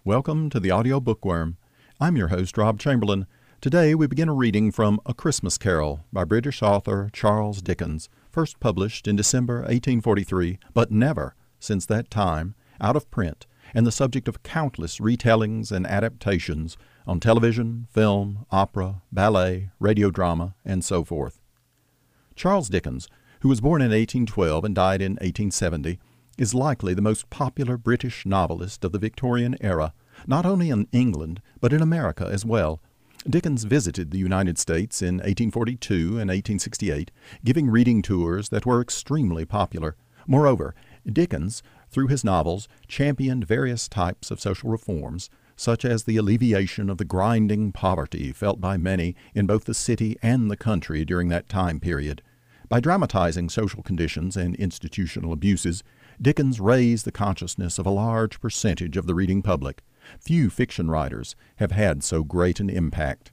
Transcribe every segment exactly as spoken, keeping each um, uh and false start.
Welcome to the Audio Bookworm. I'm your host, Rob Chamberlain. Today we begin a reading from A Christmas Carol by British author Charles Dickens, first published in December eighteen forty-three, but never, since that time, out of print, and the subject of countless retellings and adaptations on television, film, opera, ballet, radio drama, and so forth. Charles Dickens, who was born in eighteen twelve and died in eighteen seventy, is likely the most popular British novelist of the Victorian era, not only in England, but in America as well. Dickens visited the United States in eighteen forty-two and eighteen sixty-eight, giving reading tours that were extremely popular. Moreover, Dickens, through his novels, championed various types of social reforms, such as the alleviation of the grinding poverty felt by many in both the city and the country during that time period. By dramatizing social conditions and institutional abuses, Dickens raised the consciousness of a large percentage of the reading public. Few fiction writers have had so great an impact.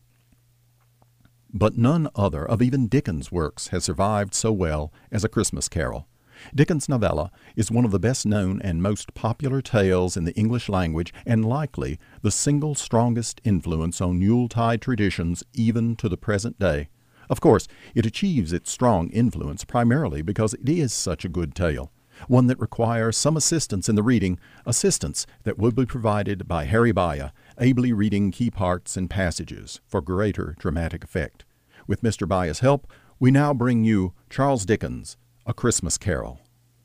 But none other of even Dickens' works has survived so well as A Christmas Carol. Dickens' novella is one of the best-known and most popular tales in the English language, and likely the single strongest influence on Yuletide traditions even to the present day. Of course, it achieves its strong influence primarily because it is such a good tale, one that requires some assistance in the reading, assistance that will be provided by Harry Baya, ably reading key parts and passages for greater dramatic effect. With Mister Baya's help, we now bring you Charles Dickens' A Christmas Carol.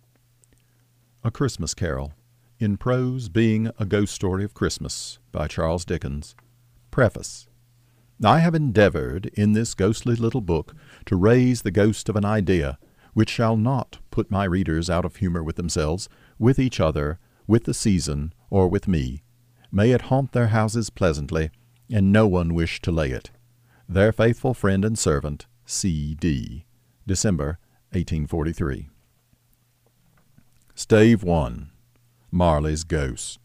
A Christmas Carol, in prose being a ghost story of Christmas, by Charles Dickens. Preface. I have endeavored in this ghostly little book to raise the ghost of an idea which shall not put my readers out of humor with themselves, with each other, with the season, or with me. May it haunt their houses pleasantly, and no one wish to lay it. Their faithful friend and servant, C D December eighteen forty-three. Stave one. Marley's Ghost.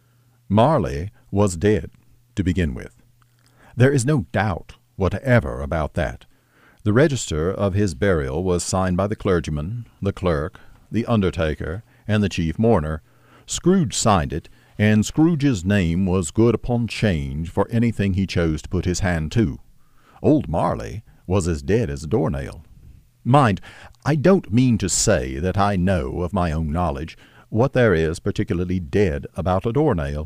Marley was dead, to begin with. There is no doubt whatever about that. The register of his burial was signed by the clergyman, the clerk, the undertaker, and the chief mourner. Scrooge signed it, and Scrooge's name was good upon change for anything he chose to put his hand to. Old Marley was as dead as a doornail. Mind, I don't mean to say that I know of my own knowledge what there is particularly dead about a doornail.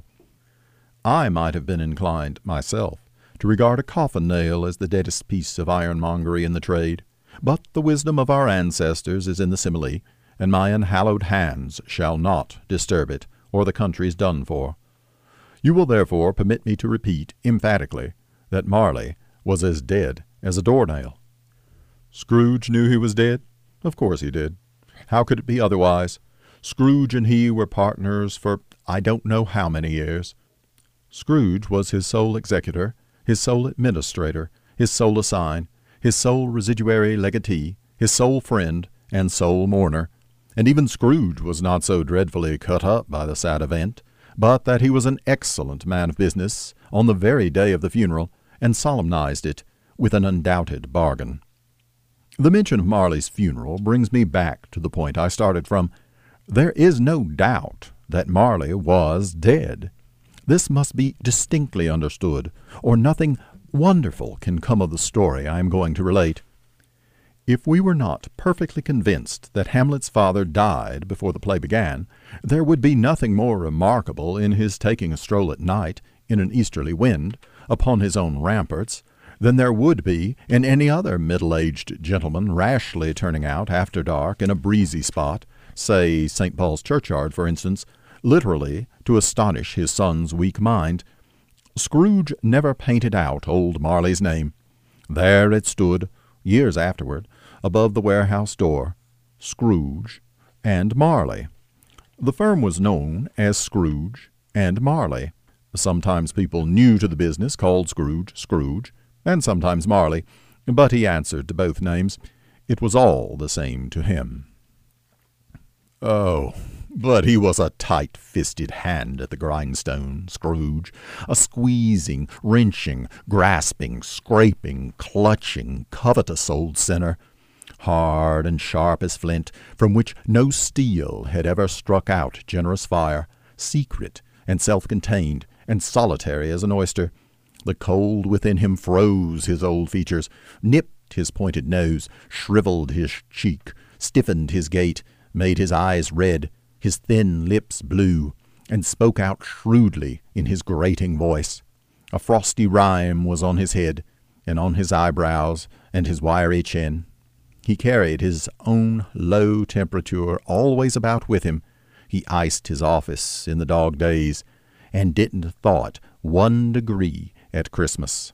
I might have been inclined, myself, to regard a coffin-nail as the deadest piece of ironmongery in the trade, but the wisdom of our ancestors is in the simile, and my unhallowed hands shall not disturb it, or the country's done for. You will therefore permit me to repeat emphatically that Marley was as dead as a doornail. Scrooge knew he was dead? Of course he did. How could it be otherwise? Scrooge and he were partners for I don't know how many years. Scrooge was his sole executor, his sole administrator, his sole assign, his sole residuary legatee, his sole friend, and sole mourner. And even Scrooge was not so dreadfully cut up by the sad event, but that he was an excellent man of business on the very day of the funeral, and solemnized it with an undoubted bargain. The mention of Marley's funeral brings me back to the point I started from. There is no doubt that Marley was dead. This must be distinctly understood, or nothing wonderful can come of the story I am going to relate. If we were not perfectly convinced that Hamlet's father died before the play began, there would be nothing more remarkable in his taking a stroll at night, in an easterly wind, upon his own ramparts, than there would be in any other middle-aged gentleman rashly turning out after dark in a breezy spot, say Saint Paul's churchyard, for instance, literally to astonish his son's weak mind. Scrooge never painted out old Marley's name. There it stood, years afterward, above the warehouse door, Scrooge and Marley. The firm was known as Scrooge and Marley. Sometimes people new to the business called Scrooge Scrooge, and sometimes Marley, but he answered to both names. It was all the same to him. Oh, but he was a tight-fisted hand at the grindstone, Scrooge, a squeezing, wrenching, grasping, scraping, clutching, covetous old sinner, hard and sharp as flint, from which no steel had ever struck out generous fire, secret and self-contained, and solitary as an oyster. The cold within him froze his old features, nipped his pointed nose, shriveled his cheek, stiffened his gait, made his eyes red, his thin lips blue, and spoke out shrewdly in his grating voice. A frosty rime was on his head, and on his eyebrows, and his wiry chin. He carried his own low temperature always about with him. He iced his office in the dog days, and didn't thought one degree at Christmas.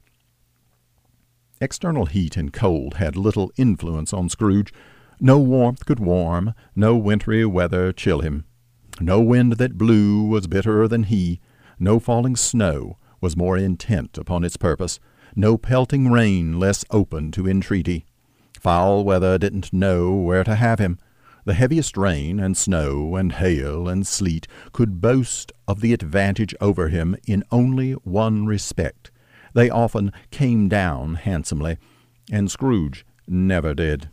External heat and cold had little influence on Scrooge. No warmth could warm, no wintry weather chill him. No wind that blew was bitterer than he, no falling snow was more intent upon its purpose, no pelting rain less open to entreaty. Foul weather didn't know where to have him. The heaviest rain and snow and hail and sleet could boast of the advantage over him in only one respect. They often came down handsomely, and Scrooge never did.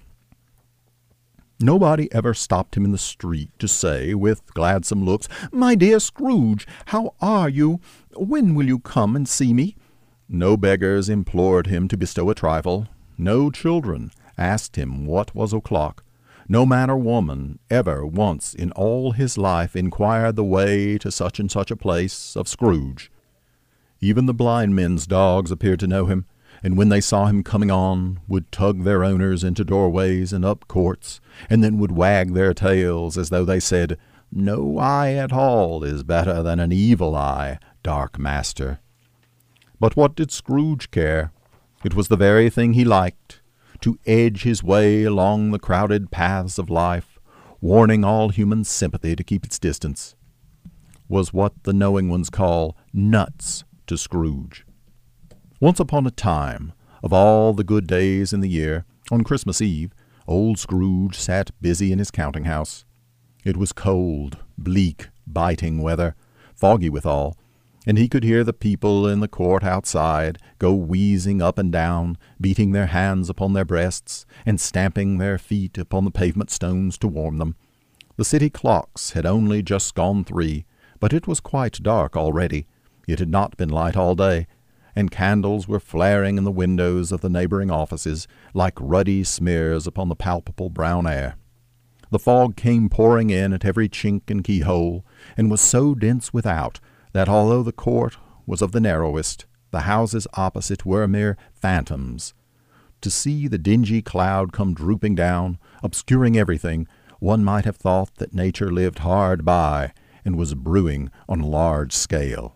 Nobody ever stopped him in the street to say, with gladsome looks, "My dear Scrooge, how are you? When will you come and see me?" No beggars implored him to bestow a trifle. No children asked him what was o'clock. No man or woman ever once in all his life inquired the way to such and such a place of Scrooge. Even the blind men's dogs appeared to know him, and when they saw him coming on, would tug their owners into doorways and up courts, and then would wag their tails as though they said, "No eye at all is better than an evil eye, dark master." But what did Scrooge care? It was the very thing he liked, to edge his way along the crowded paths of life, warning all human sympathy to keep its distance, was what the knowing ones call nuts to Scrooge. Once upon a time, of all the good days in the year, on Christmas Eve, old Scrooge sat busy in his counting-house. It was cold, bleak, biting weather, foggy withal, and he could hear the people in the court outside go wheezing up and down, beating their hands upon their breasts, and stamping their feet upon the pavement stones to warm them. The city clocks had only just gone three, but it was quite dark already. It had not been light all day, and candles were flaring in the windows of the neighboring offices like ruddy smears upon the palpable brown air. The fog came pouring in at every chink and keyhole, and was so dense without that although the court was of the narrowest, the houses opposite were mere phantoms. To see the dingy cloud come drooping down, obscuring everything, one might have thought that nature lived hard by and was brewing on a large scale.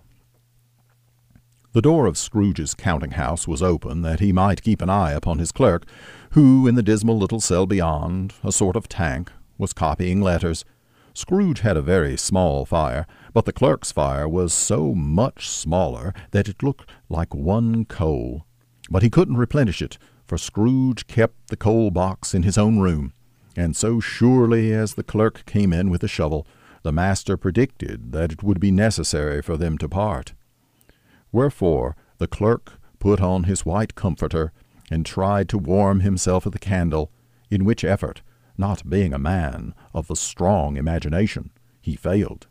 The door of Scrooge's counting-house was open that he might keep an eye upon his clerk, who, in the dismal little cell beyond, a sort of tank, was copying letters. Scrooge had a very small fire, but the clerk's fire was so much smaller that it looked like one coal. But he couldn't replenish it, for Scrooge kept the coal box in his own room, and so surely as the clerk came in with a shovel, the master predicted that it would be necessary for them to part. Wherefore the clerk put on his white comforter, and tried to warm himself at the candle, in which effort, not being a man of a strong imagination, he failed.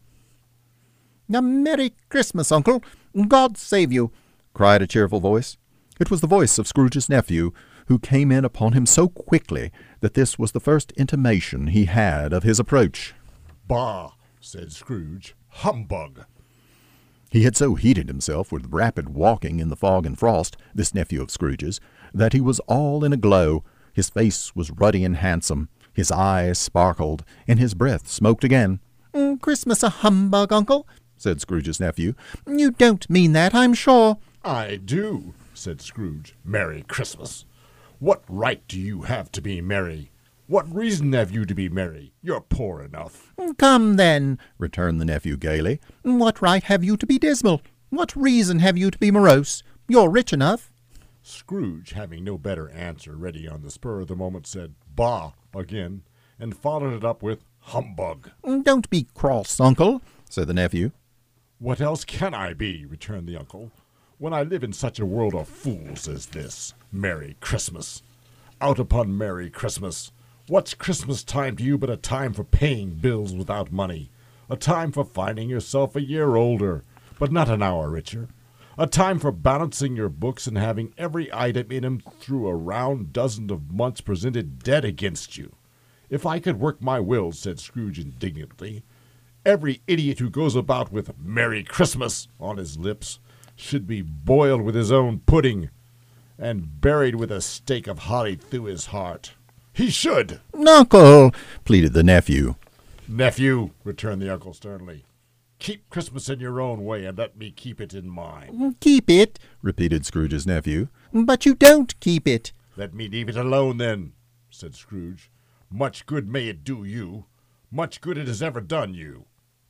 "A Merry Christmas, Uncle! God save you!" cried a cheerful voice. It was the voice of Scrooge's nephew, who came in upon him so quickly that this was the first intimation he had of his approach. "Bah!" said Scrooge. "Humbug!" He had so heated himself with rapid walking in the fog and frost, this nephew of Scrooge's, that he was all in a glow. His face was ruddy and handsome, his eyes sparkled, and his breath smoked again. Mm, "Christmas a humbug, Uncle?" said Scrooge's nephew. "You don't mean that, I'm sure." "I do," said Scrooge. "Merry Christmas! What right do you have to be merry? What reason have you to be merry? You're poor enough." "Come, then," returned the nephew gaily. "What right have you to be dismal? What reason have you to be morose? You're rich enough." Scrooge, having no better answer ready on the spur of the moment, said "Bah!" again, and followed it up with "Humbug!" "Don't be cross, Uncle," said the nephew. "What else can I be," returned the uncle, "when I live in such a world of fools as this? Merry Christmas! Out upon Merry Christmas! What's Christmas time to you but a time for paying bills without money, a time for finding yourself a year older, but not an hour richer. A time for balancing your books and having every item in 'em through a round dozen of months presented dead against you. If I could work my will, said Scrooge indignantly, every idiot who goes about with Merry Christmas on his lips should be boiled with his own pudding and buried with a stake of holly through his heart. He should. Uncle, pleaded the nephew. Nephew, returned the uncle sternly, keep Christmas in your own way and let me keep it in mine. Keep it, repeated Scrooge's nephew. But you don't keep it. Let me leave it alone then, said Scrooge. Much good may it do you. Much good it has ever done you.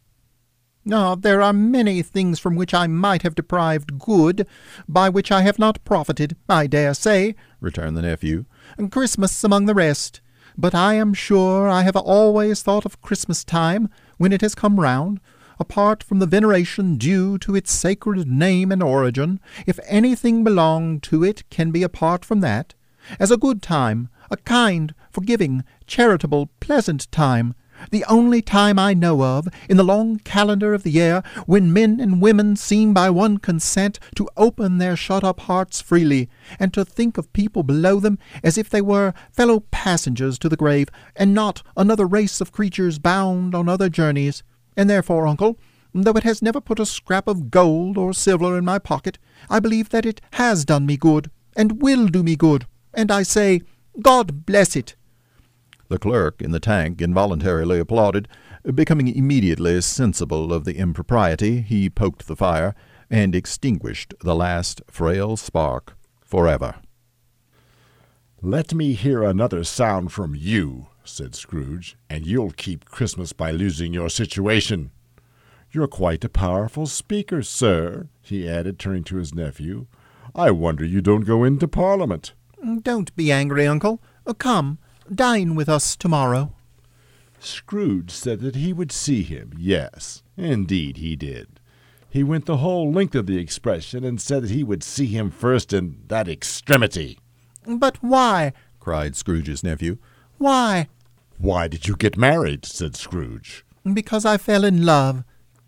Ah, there are many things from which I might have deprived good, by which I have not profited, I dare say, returned the nephew. Christmas among the rest. But I am sure I have always thought of Christmas time, when it has come round, apart from the veneration due to its sacred name and origin, if anything belong to it can be apart from that, as a good time, a kind, forgiving, charitable, pleasant time, the only time I know of, in the long calendar of the year, when men and women seem by one consent to open their shut-up hearts freely, and to think of people below them as if they were fellow passengers to the grave, and not another race of creatures bound on other journeys. And therefore, uncle, though it has never put a scrap of gold or silver in my pocket, I believe that it has done me good, and will do me good, and I say, God bless it. The clerk in the tank involuntarily applauded. Becoming immediately sensible of the impropriety, he poked the fire, and extinguished the last frail spark forever. Let me hear another sound from you, said Scrooge, and you'll keep Christmas by losing your situation. You're quite a powerful speaker, sir, he added, turning to his nephew. I wonder you don't go into Parliament. Don't be angry, uncle. Come, dine with us tomorrow. Scrooge said that he would see him, yes, indeed he did. He went the whole length of the expression and said that he would see him first in that extremity. But why? cried Scrooge's nephew. Why? Why did you get married? Said Scrooge. Because I fell in love.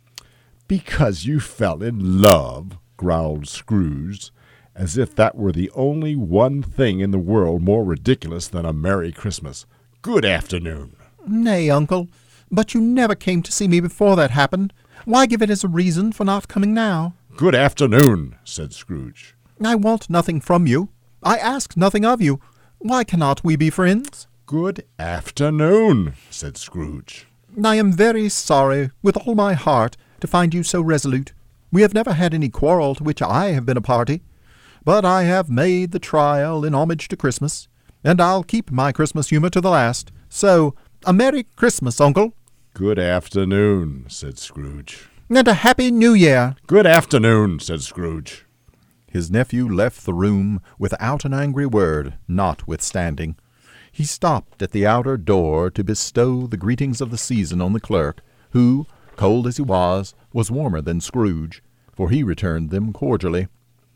Because you fell in love, growled Scrooge, as if that were the only one thing in the world more ridiculous than a Merry Christmas. Good afternoon. Nay, uncle, but you never came to see me before that happened. Why give it as a reason for not coming now? Good afternoon, said Scrooge. I want nothing from you. I ask nothing of you. Why cannot we be friends? Good afternoon, said Scrooge. I am very sorry, with all my heart, to find you so resolute. We have never had any quarrel to which I have been a party. But I have made the trial in homage to Christmas, and I'll keep my Christmas humour to the last. So, a Merry Christmas, uncle. Good afternoon, said Scrooge. And a Happy New Year. Good afternoon, said Scrooge. His nephew left the room without an angry word, notwithstanding. He stopped at the outer door to bestow the greetings of the season on the clerk, who, cold as he was, was warmer than Scrooge, for he returned them cordially.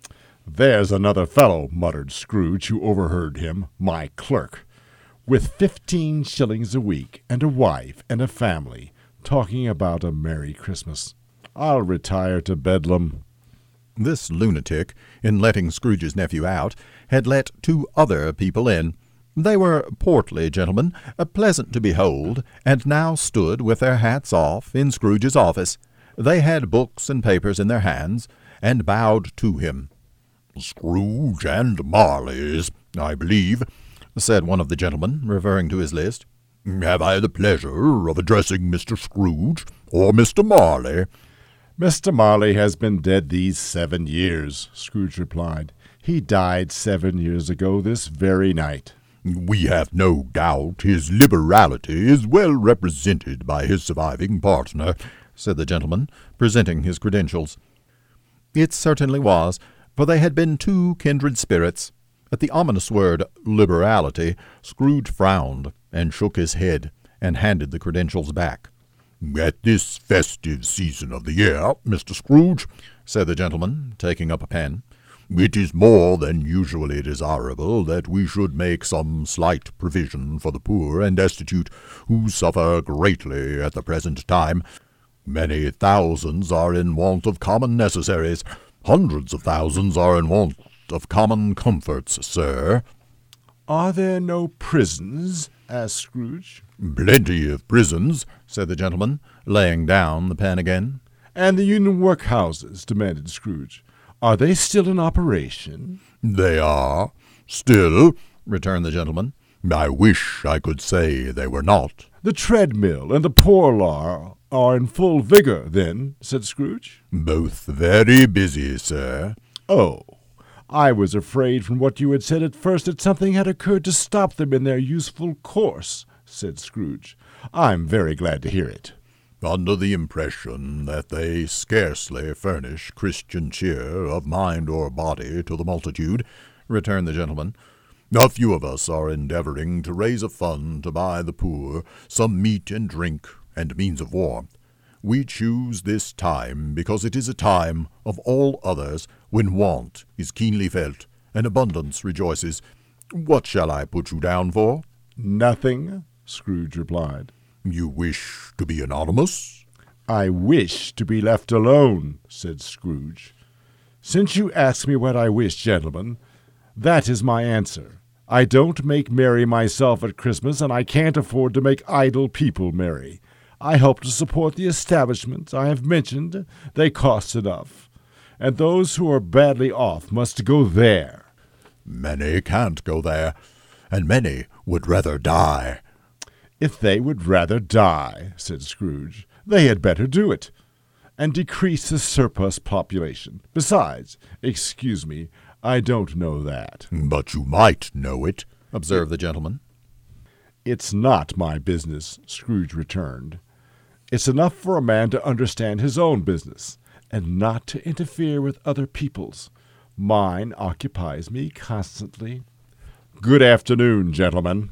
There's another fellow, muttered Scrooge, who overheard him, my clerk, with fifteen shillings a week, and a wife and a family, talking about a Merry Christmas. I'll retire to Bedlam. This lunatic, in letting Scrooge's nephew out, had let two other people in. They were portly gentlemen, pleasant to behold, and now stood with their hats off in Scrooge's office. They had books and papers in their hands, and bowed to him. Scrooge and Marley's, I believe, said one of the gentlemen, referring to his list. Have I the pleasure of addressing Mister Scrooge or Mister Marley? Mister Marley has been dead these seven years, Scrooge replied. He died seven years ago this very night. We have no doubt his liberality is well represented by his surviving partner, said the gentleman, presenting his credentials. It certainly was, for they had been two kindred spirits. At the ominous word liberality, Scrooge frowned and shook his head and handed the credentials back. At this festive season of the year, Mister Scrooge, said the gentleman, taking up a pen, it is more than usually desirable that we should make some slight provision for the poor and destitute who suffer greatly at the present time. Many thousands are in want of common necessaries. Hundreds of thousands are in want of common comforts, sir. Are there no prisons? Asked Scrooge. Plenty of prisons, said the gentleman, laying down the pen again. And the union workhouses? Demanded Scrooge. Are they still in operation? They are. Still, returned the gentleman. I wish I could say they were not. The treadmill and the parlour are in full vigor, then, said Scrooge. Both very busy, sir. Oh, I was afraid from what you had said at first that something had occurred to stop them in their useful course, said Scrooge. I'm very glad to hear it. Under the impression that they scarcely furnish Christian cheer of mind or body to the multitude, returned the gentleman, a few of us are endeavoring to raise a fund to buy the poor some meat and drink and means of warmth. We choose this time because it is a time of all others when want is keenly felt and abundance rejoices. What shall I put you down for? Nothing, Scrooge replied. You wish to be anonymous? I wish to be left alone, said Scrooge. Since you ask me what I wish, gentlemen, that is my answer. I don't make merry myself at Christmas, and I can't afford to make idle people merry. I help to support the establishment I have mentioned. They cost enough. And those who are badly off must go there. Many can't go there, and many would rather die. If they would rather die, said Scrooge, they had better do it, and decrease the surplus population. Besides, excuse me, I don't know that. But you might know it, observed the gentleman. It's not my business, Scrooge returned. It's enough for a man to understand his own business, and not to interfere with other people's. Mine occupies me constantly. Good afternoon, gentlemen.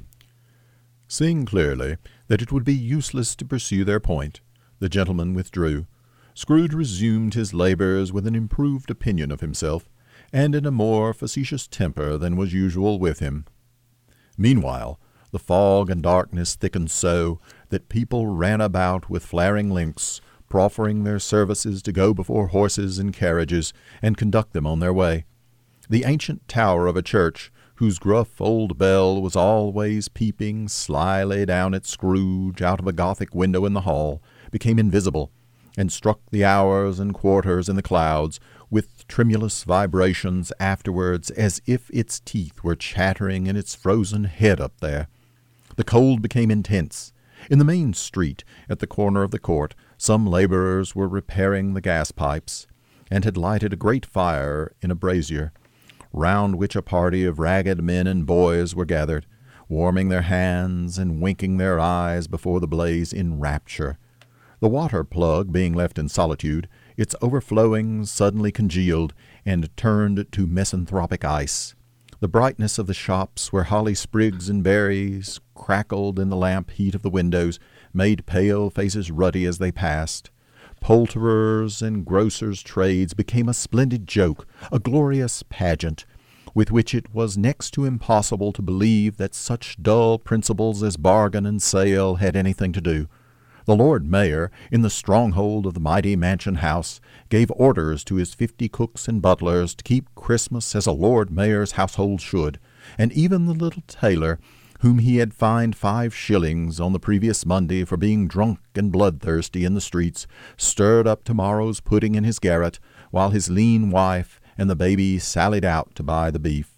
Seeing clearly that it would be useless to pursue their point, the gentleman withdrew. Scrooge resumed his labours with an improved opinion of himself, and in a more facetious temper than was usual with him. Meanwhile, the fog and darkness thickened so that people ran about with flaring links, proffering their services to go before horses and carriages and conduct them on their way. The ancient tower of a church, whose gruff old bell was always peeping slyly down at Scrooge out of a Gothic window in the hall, became invisible, and struck the hours and quarters in the clouds with tremulous vibrations afterwards, as if its teeth were chattering in its frozen head up there. The cold became intense. In the main street, at the corner of the court, some laborers were repairing the gas pipes, and had lighted a great fire in a brazier, round which a party of ragged men and boys were gathered, warming their hands and winking their eyes before the blaze in rapture. The water plug being left in solitude, its overflowings suddenly congealed and turned to misanthropic ice. The brightness of the shops, where holly sprigs and berries crackled in the lamp heat of the windows, made pale faces ruddy as they passed. Poulterers' and grocers' trades became a splendid joke, a glorious pageant, with which it was next to impossible to believe that such dull principles as bargain and sale had anything to do. The Lord Mayor, in the stronghold of the mighty mansion house, gave orders to his fifty cooks and butlers to keep Christmas as a Lord Mayor's household should, and even the little tailor, whom he had fined five shillings on the previous Monday for being drunk and bloodthirsty in the streets, stirred up tomorrow's pudding in his garret, while his lean wife and the baby sallied out to buy the beef.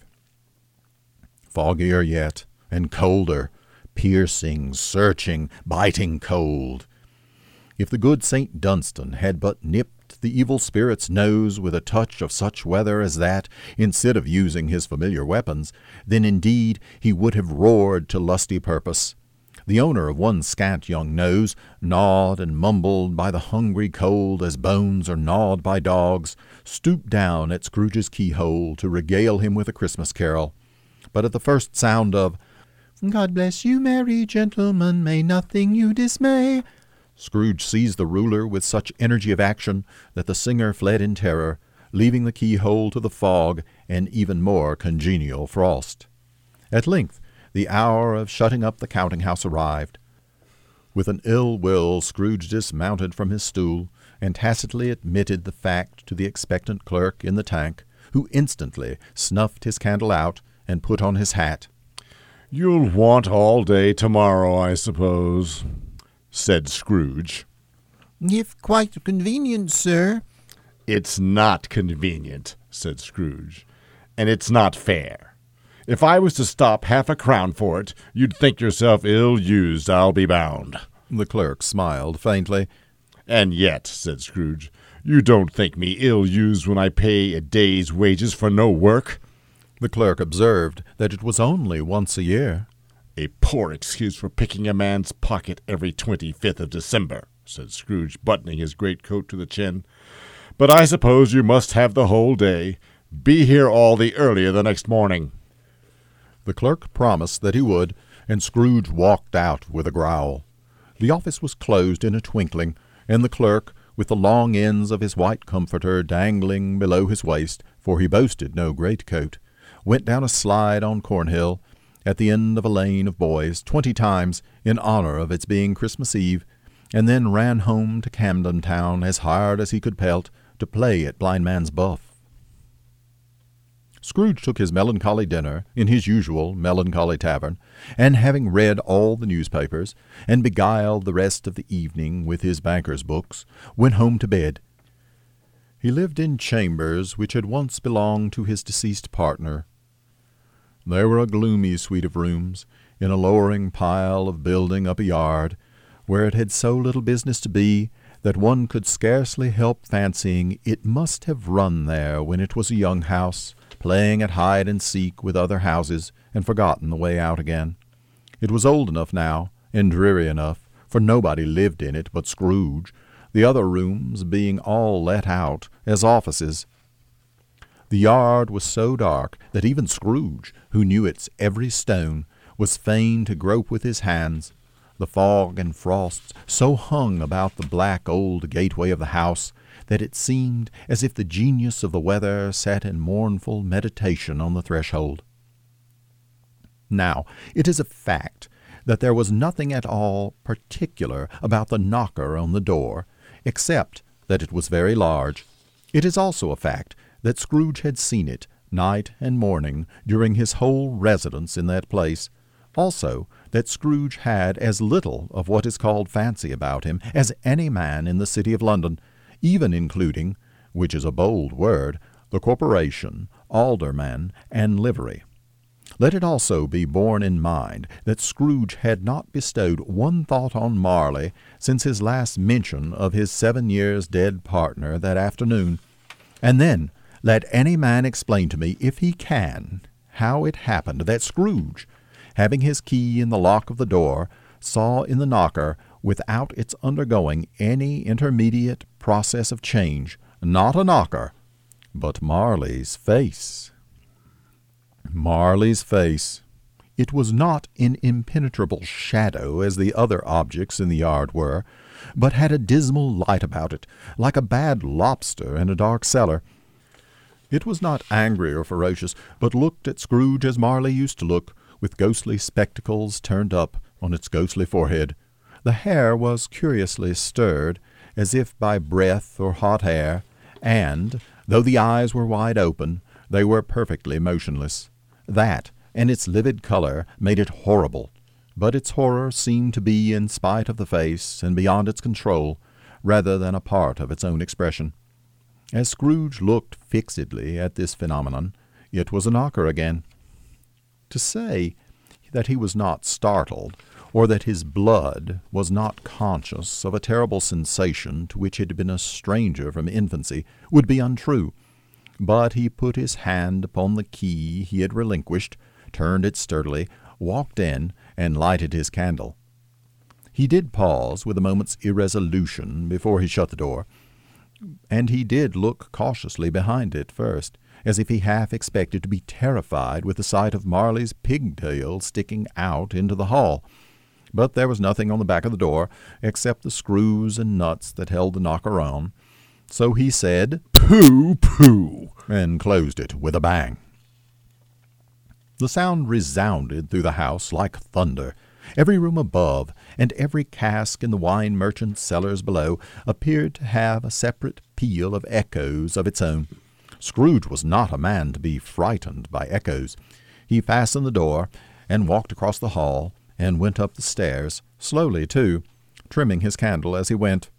Foggier yet, and colder, piercing, searching, biting cold. If the good Saint Dunstan had but nipped the evil spirit's nose with a touch of such weather as that, instead of using his familiar weapons, then indeed he would have roared to lusty purpose. The owner of one scant young nose, gnawed and mumbled by the hungry cold as bones are gnawed by dogs, stooped down at Scrooge's keyhole to regale him with a Christmas carol. But at the first sound of "God bless you, merry gentlemen, may nothing you dismay," Scrooge seized the ruler with such energy of action that the singer fled in terror, leaving the keyhole to the fog and even more congenial frost. At length the hour of shutting up the counting-house arrived. With an ill will, Scrooge dismounted from his stool, and tacitly admitted the fact to the expectant clerk in the tank, who instantly snuffed his candle out and put on his hat. "You'll want all day tomorrow, I suppose," said Scrooge. "If quite convenient, sir." "It's not convenient," said Scrooge, "and it's not fair. If I was to stop half a crown for it, you'd think yourself ill-used, I'll be bound." The clerk smiled faintly. "And yet," said Scrooge, "you don't think me ill-used when I pay a day's wages for no work?" The clerk observed that it was only once a year. "A poor excuse for picking a man's pocket every twenty-fifth of December," said Scrooge, buttoning his greatcoat to the chin. "But I suppose you must have the whole day. Be here all the earlier the next morning." The clerk promised that he would, and Scrooge walked out with a growl. The office was closed in a twinkling, and the clerk, with the long ends of his white comforter dangling below his waist, for he boasted no greatcoat, went down a slide on Cornhill, at the end of a lane of boys, twenty times, in honor of its being Christmas Eve, and then ran home to Camden Town as hard as he could pelt, to play at blindman's buff. Scrooge took his melancholy dinner in his usual melancholy tavern, and having read all the newspapers, and beguiled the rest of the evening with his banker's books, went home to bed. He lived in chambers which had once belonged to his deceased partner. They were a gloomy suite of rooms, in a lowering pile of building up a yard, where it had so little business to be that one could scarcely help fancying it must have run there when it was a young house, playing at hide-and-seek with other houses, and forgotten the way out again. It was old enough now, and dreary enough, for nobody lived in it but Scrooge, the other rooms being all let out as offices. The yard was so dark that even Scrooge, who knew its every stone, was fain to grope with his hands. The fog and frosts so hung about the black old gateway of the house that it seemed as if the genius of the weather sat in mournful meditation on the threshold. Now, it is a fact that there was nothing at all particular about the knocker on the door, except that it was very large. It is also a fact that Scrooge had seen it night and morning during his whole residence in that place. Also, that Scrooge had as little of what is called fancy about him as any man in the city of London, even including, which is a bold word, the corporation, alderman, and livery. Let it also be borne in mind that Scrooge had not bestowed one thought on Marley since his last mention of his seven years dead partner that afternoon. And then let any man explain to me, if he can, how it happened that Scrooge, having his key in the lock of the door, saw in the knocker, without its undergoing any intermediate process of change, not a knocker, but Marley's face. Marley's face. It was not in impenetrable shadow as the other objects in the yard were, but had a dismal light about it, like a bad lobster in a dark cellar. It was not angry or ferocious, but looked at Scrooge as Marley used to look, with ghostly spectacles turned up on its ghostly forehead. The hair was curiously stirred, as if by breath or hot air, and, though the eyes were wide open, they were perfectly motionless. That, and its livid color, made it horrible, but its horror seemed to be in spite of the face and beyond its control, rather than a part of its own expression. As Scrooge looked fixedly at this phenomenon, it was a knocker again. To say that he was not startled, or that his blood was not conscious of a terrible sensation to which it had been a stranger from infancy, would be untrue. But he put his hand upon the key he had relinquished, turned it sturdily, walked in, and lighted his candle. He did pause with a moment's irresolution before he shut the door, and he did look cautiously behind it first, as if he half expected to be terrified with the sight of Marley's pigtail sticking out into the hall. But there was nothing on the back of the door, except the screws and nuts that held the knocker on. So he said, "Pooh, pooh," and closed it with a bang. The sound resounded through the house like thunder, Every room above, and every cask in the wine merchant's cellars below, appeared to have a separate peal of echoes of its own. Scrooge was not a man to be frightened by echoes. He fastened the door, and walked across the hall, and went up the stairs, slowly too, trimming his candle as he went.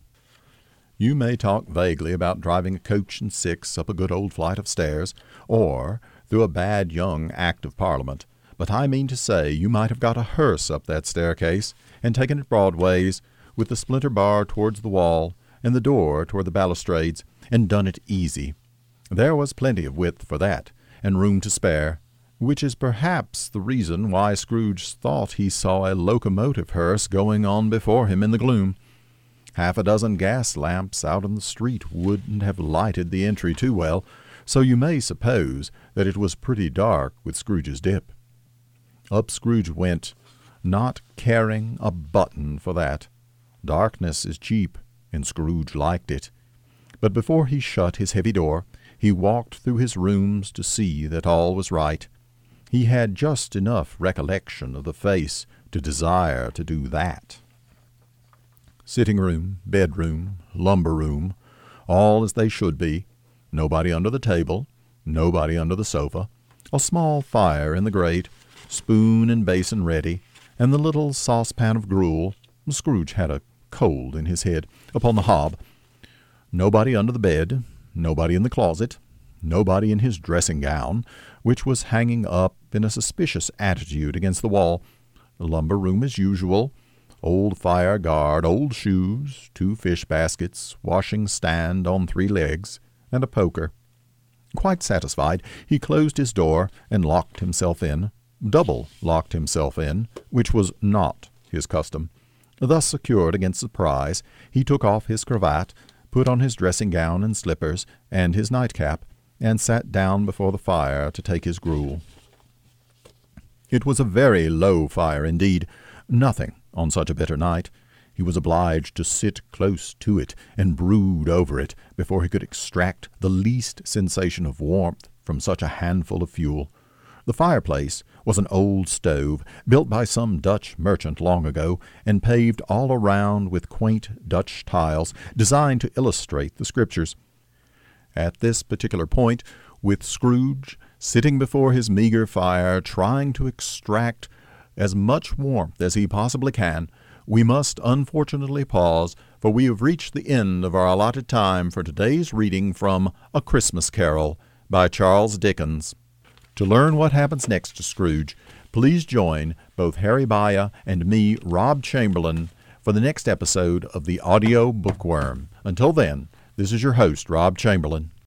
You may talk vaguely about driving a coach and six up a good old flight of stairs, or through a bad young Act of Parliament, but I mean to say you might have got a hearse up that staircase, and taken it broadways, with the splinter bar towards the wall, and the door toward the balustrades, and done it easy. There was plenty of width for that, and room to spare, which is perhaps the reason why Scrooge thought he saw a locomotive hearse going on before him in the gloom. Half a dozen gas lamps out in the street wouldn't have lighted the entry too well, so you may suppose that it was pretty dark with Scrooge's dip. Up Scrooge went, not caring a button for that. Darkness is cheap, and Scrooge liked it. But before he shut his heavy door, he walked through his rooms to see that all was right. He had just enough recollection of the face to desire to do that. Sitting room, bedroom, lumber room, all as they should be, nobody under the table, nobody under the sofa, a small fire in the grate, spoon and basin ready, and the little saucepan of gruel — Scrooge had a cold in his head — upon the hob. Nobody under the bed, nobody in the closet, nobody in his dressing-gown, which was hanging up in a suspicious attitude against the wall. The lumber room as usual, old fire guard, old shoes, two fish baskets, washing stand on three legs, and a poker. Quite satisfied, he closed his door and locked himself in, double locked himself in, which was not his custom. Thus secured against surprise, he took off his cravat, put on his dressing-gown and slippers, and his nightcap, and sat down before the fire to take his gruel. It was a very low fire indeed, nothing on such a bitter night. He was obliged to sit close to it and brood over it before he could extract the least sensation of warmth from such a handful of fuel. The fireplace was an old stove, built by some Dutch merchant long ago, and paved all around with quaint Dutch tiles designed to illustrate the Scriptures. At this particular point, with Scrooge sitting before his meagre fire, trying to extract as much warmth as he possibly can, we must unfortunately pause, for we have reached the end of our allotted time for today's reading from A Christmas Carol by Charles Dickens. To learn what happens next to Scrooge, please join both Harry Baya and me, Rob Chamberlain, for the next episode of the Audio Bookworm. Until then, this is your host, Rob Chamberlain.